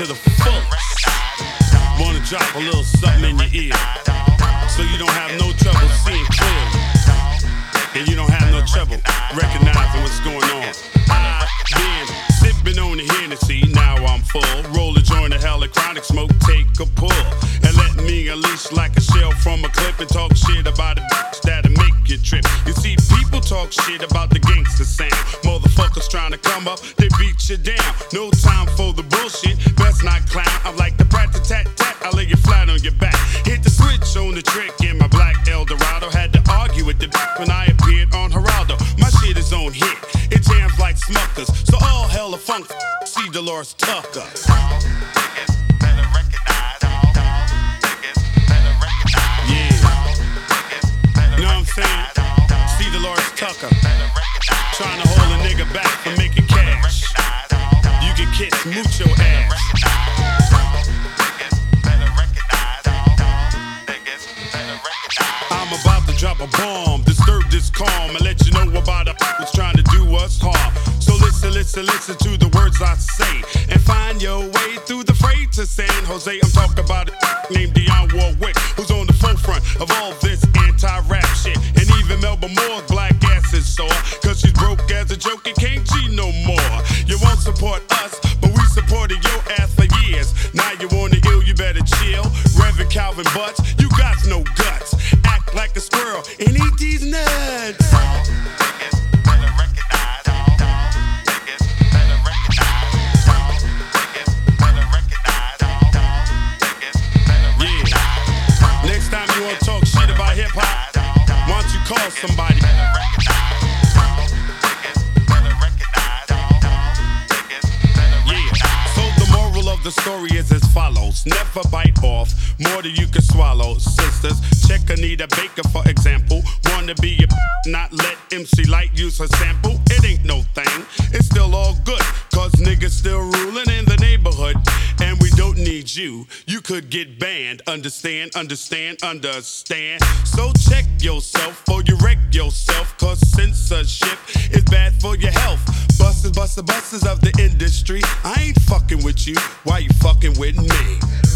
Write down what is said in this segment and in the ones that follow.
to the fullest. Wanna drop a little something in your ear, so you don't have no trouble seeing clearly, and you don't have no trouble recognizing what's going on. I've been sipping on the Hennessy, now I'm full. Roll a joint of hella chronic smoke, take a pull, and let me unleash like a shell from a clip and talk shit about a bitch that'll make you trip. You see, people talk shit about the gangster sound. Motherfuckers trying to come up, they beat you down. No time for the bullshit, best not clown. I'm like the brat-a-tat-tat, I lay you flat on your back. Hit the switch on the trick in my black Eldorado. Had to argue with the bitch when I appeared on Geraldo. My shit is on hit, it jams like Smuckers. So all hella funk, see Dolores Tucker. Yeah, know what I'm saying? See Dolores Tucker, trying to hold a nigga back from making cash. You can kiss mucho ass. I'm about to drop a bomb, disturb this calm, and let you know about a who's trying to do us harm. So listen to the words I say, and find your way through the freight to San Jose. I'm talking about a named Dionne Warwick, who's on the forefront of all this anti-rap shit. And even Melba Moore's black ass is sore, cause she's broke as a joke and can't G no more. You won't support us, but we supported your ass for years. Now you on the ill, you better chill. Reverend Calvin Butts, you got no guts. Act like a squirrel and eat these nuts. Call somebody. Yeah. So the moral of the story is as follows: never bite off more than you can swallow. Sisters, check Anita Baker for example. Wanna be a not let MC Light use her sample. It ain't no thing, it's still all good, cause niggas still ruling in the neighborhood. And we don't need you, you could get banned. Understand. So check yourself or you wreck yourself, cause censorship is bad for your health. Busters of the industry, I ain't fucking with you, why you fucking with me?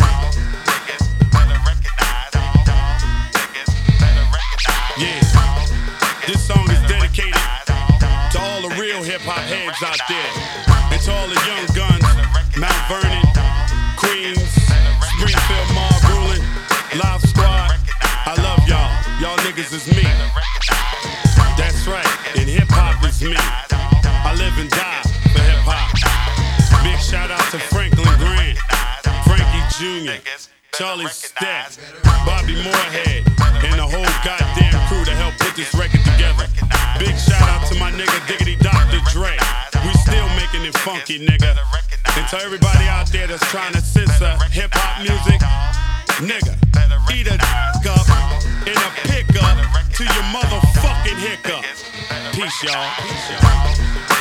Yeah, this song is dedicated to all the real hip-hop heads out there, and to all the young guns, Mount Vernon, Queens, Springfield, Mob Ruling, Live Squad. I love y'all. Y'all niggas is me. That's right. And hip-hop is me. I live and die for hip-hop. Big shout out to Franklin Grant, Frankie Jr., Charlie Stack, Bobby Moorhead, and the whole goddamn crew to help put this record together. Big shout out to my nigga Diggity Dr. Dre. We still making it funky, nigga. And to everybody out there that's trying to censor hip-hop music, nigga, eat a up in a pickup to your motherfucking hiccup. Peace, y'all.